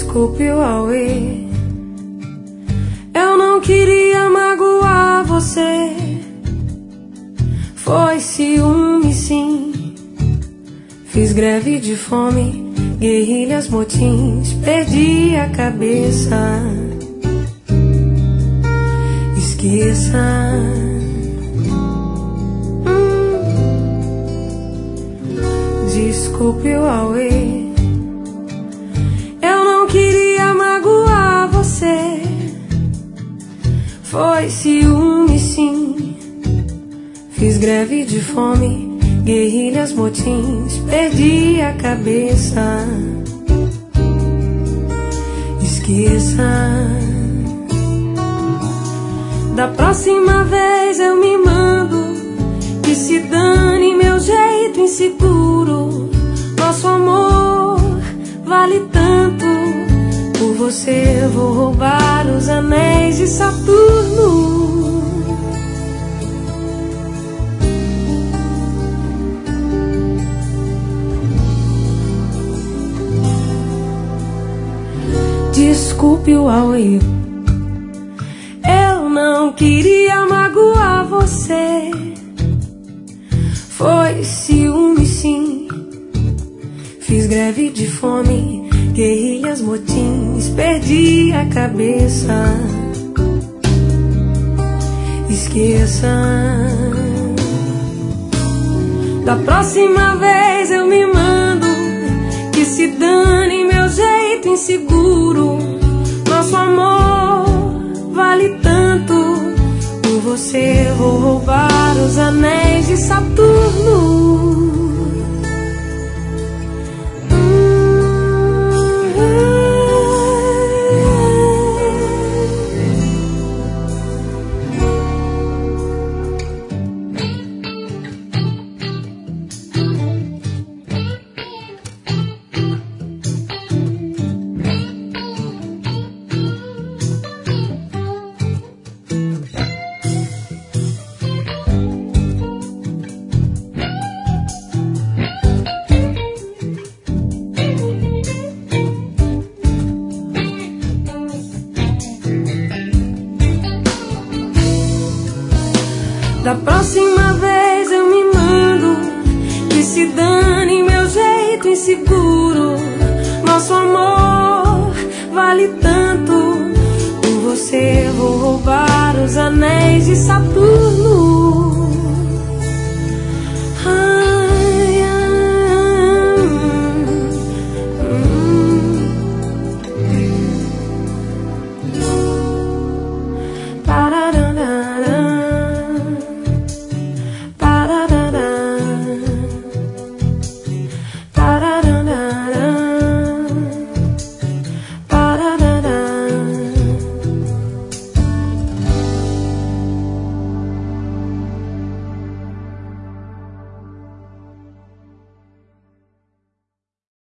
Desculpe o auê, eu não queria magoar você. Foi ciúme sim, fiz greve de fome, guerrilhas, motins, perdi a cabeça. Esqueça. Desculpe o auê, eu não queria magoar você. Foi ciúme sim, fiz greve de fome, guerrilhas, motins, perdi a cabeça. Esqueça. Da próxima vez eu me mando, que se dane meu jeito inseguro. Nosso amor vale tanto, por você eu vou roubar os anéis de Saturno. Desculpe o auê, eu não queria magoar você. Foi ciúme sim, fiz greve de fome, guerrilhas, motins, perdi a cabeça. Esqueça. Da próxima vez eu me mando, que se dane meu jeito inseguro. Nosso amor vale tanto, por você eu vou roubar os anéis de Saturno. Da próxima vez eu me mando, que se dane meu jeito inseguro. Nosso amor vale tanto, por você eu vou roubar os anéis de Saturno.